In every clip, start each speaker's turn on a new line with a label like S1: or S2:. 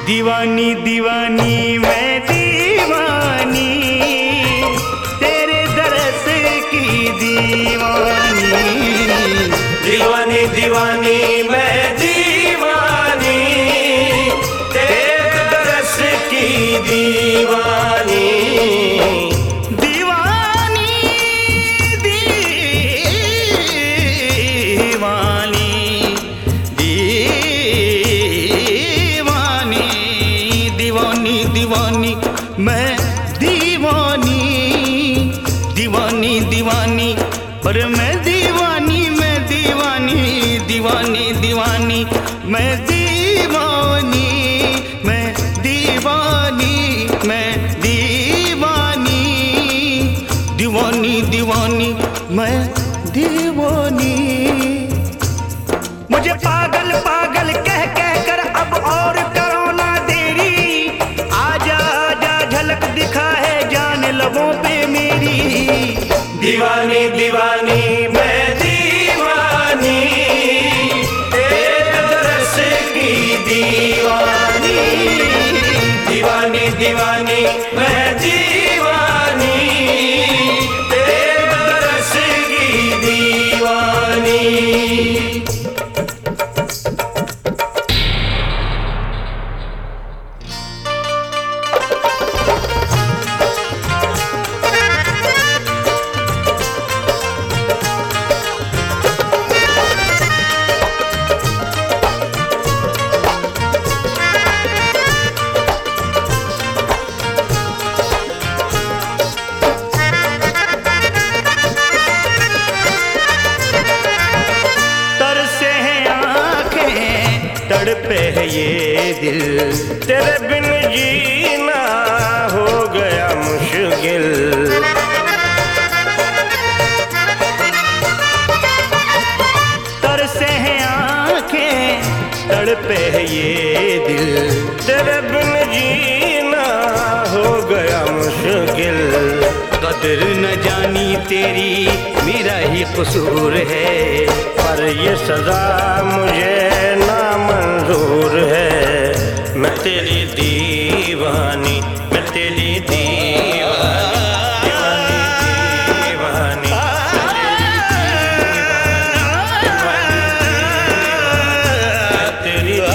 S1: दीवानी दीवानी मैं दीवानी, तेरे दरस की दीवानी।
S2: दीवानी दीवानी मैं दीवानी, तेरे दरस की दीवानी।
S1: दीवानी दीवानी दीवानी, दीवानी दीवानी मैं दीवानी, दीवानी दीवानी पर मैं दीवानी, मैं दीवानी, दीवानी दीवानी मैं दीवानी, मैं दीवानी, मैं दीवानी, दीवानी दीवानी मैं दीवानी। मुझे पागल पागल कह कह कर अब और करो ना देरी, आजा आजा झलक दिखा है जान लबों पे मेरी।
S2: दीवानी दीवानी मैं दीवानी, तेरे दरस की दीवानी। दीवानी दीवानी मैं दीवानी, तेरे दरस की दीवानी।
S1: तड़पे है ये दिल,
S2: तेरे बिन जीना हो गया मुश्किल।
S1: तरसे हैं आँखें, तड़पे है ये दिल,
S2: तेरे बिन जीना हो गया मुश्किल।
S1: कदर न जानी तेरी मेरा ही कसूर है,
S2: पर ये सजा मुझे नामंजूर है। मैं तेरी दीवानी, मैं तेरी दीवानी, दीवानी तेरी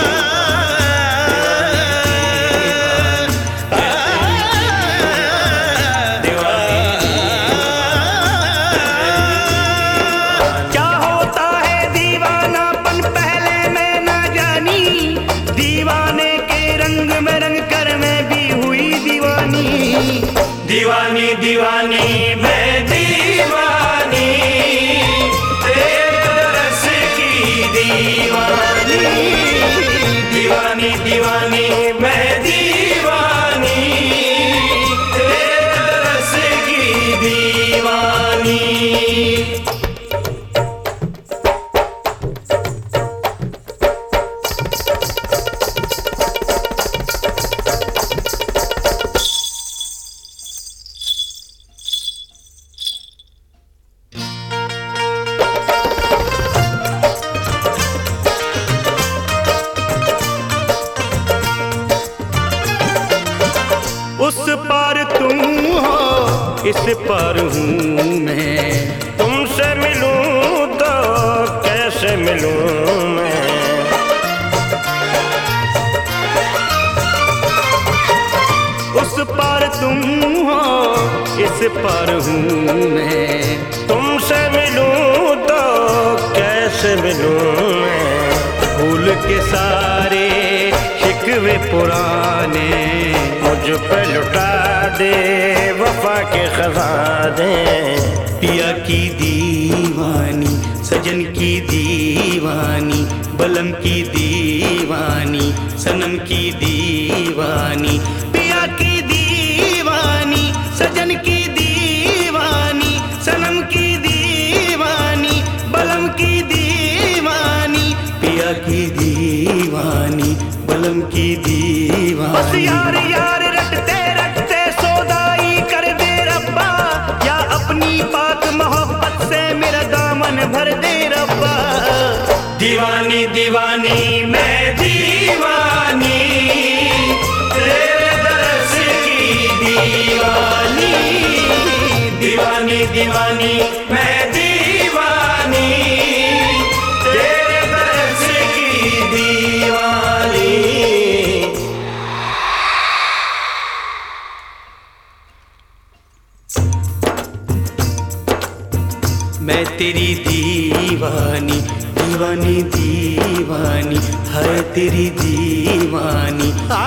S2: दीवानी दीवानी मैं दीवानी, तेरे दरस की दीवानी। दीवानी दीवानी मैं दीवानी, तेरे दरस की दीवानी।
S1: उस पार तुम हो, इस पार हूँ मैं।
S2: तुमसे मिलूं तो कैसे मिलूं मैं।
S1: उस पार तुम हो, इस पार हूँ मैं।
S2: तुमसे मिलूं तो कैसे मिलूं मैं।
S1: भूल के सारे शिकवे पुराने
S2: मुझ पे लुटा दे वफा के खजाने।
S1: पिया की दीवानी, सजन की दीवानी, बलम की दीवानी, सनम की दीवानी। पिया की दीवानी, सजन की दीवानी, सनम की दीवानी, बलम की दीवानी। पिया की दीवानी, बलम की दीवानी। बस यार यार रटते रटते सौदाई कर दे रब्बा, या अपनी पाक मोहब्बत से मेरा दामन भर दे रब्बा।
S2: दीवानी दीवानी मैं दीवानी,
S1: दीवानी दीवानी मैं दीवानी, तेरे दर्श की दीवानी। मैं तेरी दीवानी दीवानी दीवानी, है तेरी दीवानी।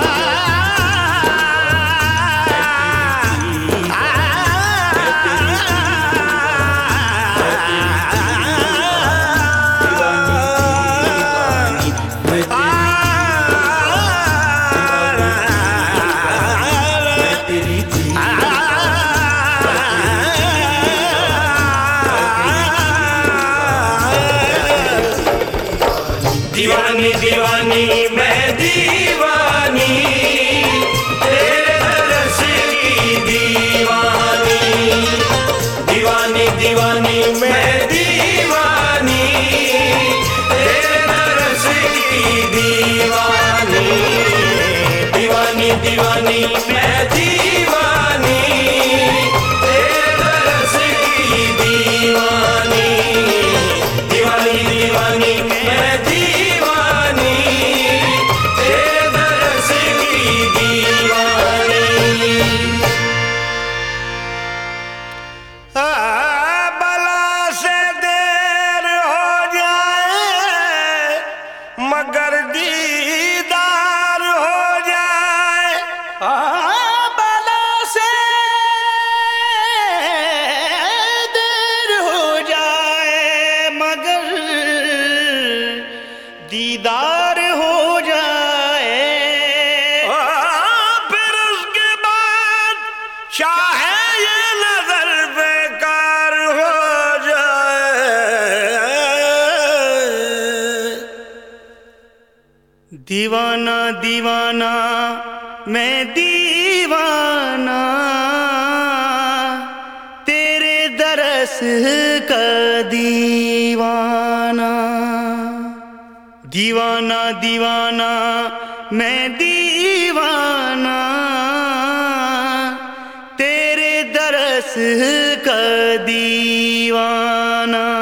S1: दीवानी दीवानी मैं दीवानी, तेरे दर्श की दीवानी। दीवानी दीवानी मैं दीवानी, तेरे दर्श की दीवानी। दीवानी दीवानी मैं दीवानी, तेरे दर्श की दीवानी। दीवानी दीवानी मैं दीवानी, तेरे दर्श की दीवानी।
S2: बला से देर हो जाए मगर दीदार हो जाए।
S1: बला से देर हो जाए मगर दीदार हो जाए।
S2: फिर उसके बाद चाहे ये नजर बेकार हो जाए।
S1: दीवाना दीवाना मैं दीवाना, तेरे दरस का दीवाना। दीवाना दीवाना मैं दीवाना, तेरे दरस का दीवाना।